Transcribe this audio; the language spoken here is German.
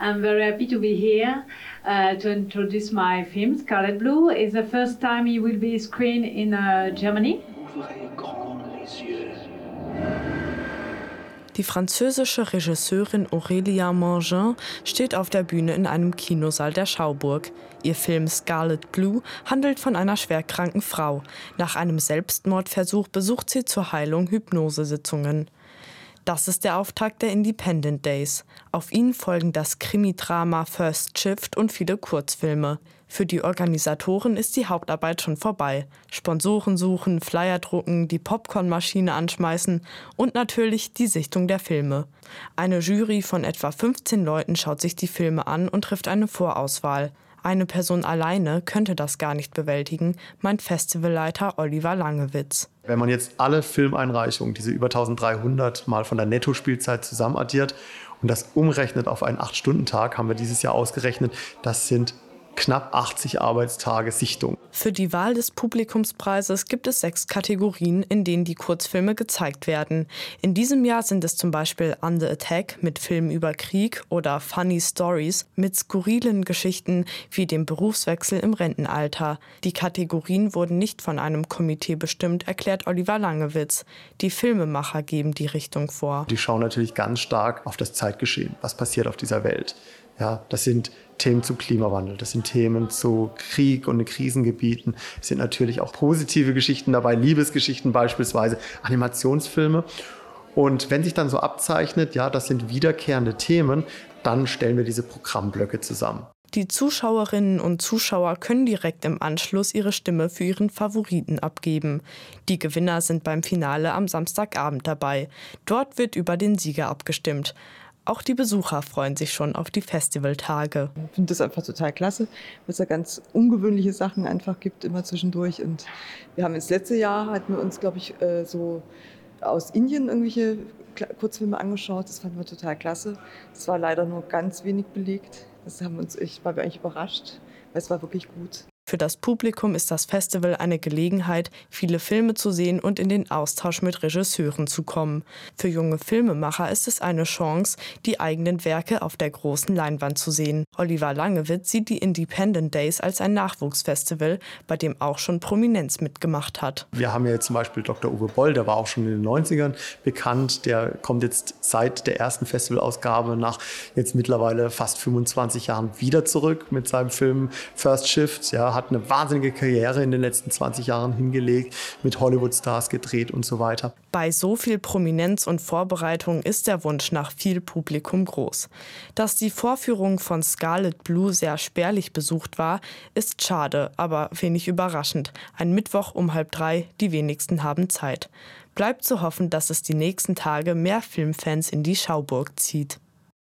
I'm very happy to be here to introduce my film, Scarlet Blue. It's the first time it will be screened in Germany. Ouvrez grand les yeux. Die französische Regisseurin Aurélia Mangin steht auf der Bühne in einem Kinosaal der Schauburg. Ihr Film Scarlet Blue handelt von einer schwerkranken Frau. Nach einem Selbstmordversuch besucht sie zur Heilung Hypnosesitzungen. Das ist der Auftakt der Independent Days. Auf ihn folgen das Krimi-Drama First Shift und viele Kurzfilme. Für die Organisatoren ist die Hauptarbeit schon vorbei. Sponsoren suchen, Flyer drucken, die Popcornmaschine anschmeißen und natürlich die Sichtung der Filme. Eine Jury von etwa 15 Leuten schaut sich die Filme an und trifft eine Vorauswahl. Eine Person alleine könnte das gar nicht bewältigen, meint Festivalleiter Oliver Langewitz. Wenn man jetzt alle Filmeinreichungen, diese über 1300 mal von der Nettospielzeit zusammen addiert und das umrechnet auf einen 8-Stunden-Tag, haben wir dieses Jahr ausgerechnet, das sind knapp 80 Arbeitstage Sichtung. Für die Wahl des Publikumspreises gibt es 6 Kategorien, in denen die Kurzfilme gezeigt werden. In diesem Jahr sind es zum Beispiel Under Attack mit Filmen über Krieg oder Funny Stories mit skurrilen Geschichten wie dem Berufswechsel im Rentenalter. Die Kategorien wurden nicht von einem Komitee bestimmt, erklärt Oliver Langewitz. Die Filmemacher geben die Richtung vor. Die schauen natürlich ganz stark auf das Zeitgeschehen, was passiert auf dieser Welt. Ja, das sind Themen zum Klimawandel, das sind Themen zu Krieg und in Krisengebieten. Es sind natürlich auch positive Geschichten dabei, Liebesgeschichten beispielsweise, Animationsfilme. Und wenn sich dann so abzeichnet, ja, das sind wiederkehrende Themen, dann stellen wir diese Programmblöcke zusammen. Die Zuschauerinnen und Zuschauer können direkt im Anschluss ihre Stimme für ihren Favoriten abgeben. Die Gewinner sind beim Finale am Samstagabend dabei. Dort wird über den Sieger abgestimmt. Auch die Besucher freuen sich schon auf die Festivaltage. Ich finde das einfach total klasse, weil es da ganz ungewöhnliche Sachen einfach gibt, immer zwischendurch. Und wir haben das letzte Jahr, hatten wir uns, glaube ich, so aus Indien irgendwelche Kurzfilme angeschaut. Das fanden wir total klasse. Es war leider nur ganz wenig belegt. Ich war eigentlich überrascht, weil es war wirklich gut. Für das Publikum ist das Festival eine Gelegenheit, viele Filme zu sehen und in den Austausch mit Regisseuren zu kommen. Für junge Filmemacher ist es eine Chance, die eigenen Werke auf der großen Leinwand zu sehen. Oliver Langewitz sieht die Independent Days als ein Nachwuchsfestival, bei dem auch schon Prominenz mitgemacht hat. Wir haben ja jetzt zum Beispiel Dr. Uwe Boll, der war auch schon in den 90ern bekannt. Der kommt jetzt seit der ersten Festivalausgabe nach jetzt mittlerweile fast 25 Jahren wieder zurück mit seinem Film First Shift. Ja, hat eine wahnsinnige Karriere in den letzten 20 Jahren hingelegt, mit Hollywood-Stars gedreht und so weiter. Bei so viel Prominenz und Vorbereitung ist der Wunsch nach viel Publikum groß. Dass die Vorführung von Scarlet Blue sehr spärlich besucht war, ist schade, aber wenig überraschend. Ein Mittwoch um 2:30, die wenigsten haben Zeit. Bleibt zu hoffen, dass es die nächsten Tage mehr Filmfans in die Schauburg zieht.